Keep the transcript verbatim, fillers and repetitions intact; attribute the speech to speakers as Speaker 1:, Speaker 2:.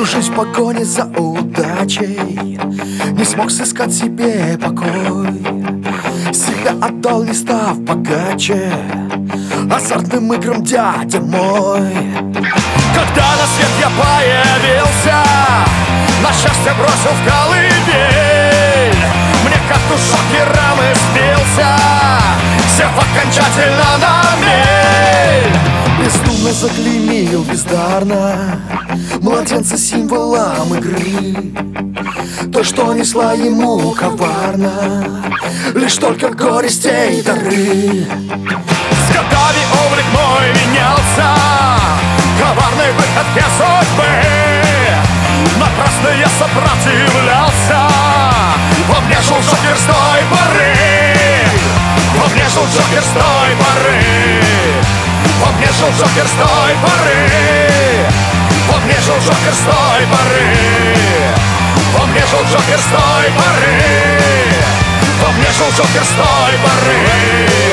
Speaker 1: Всю жизнь в погоне за удачей не смог сыскать себе покой. Себя отдал, не став богаче, азартным играм дядя мой. Когда на свет я появился, на счастье бросил в колыбель. Мне как-то шокером и сбился, сев окончательно на мель. Бездумно заклеймил бездарно младенца символом игры. То, что несла ему коварно, лишь только горестей дары. С годами облик мой менялся, коварной выходке судьбы. Напрасно я сопротивлялся, во мне жил Джокер с той поры. Во мне жил Джокер с той поры. Во мне жил Джокер с той поры. Во мне жил Джокер с той поры. Во мне жил Джокер с той поры. Во мне жил Джокер с той поры.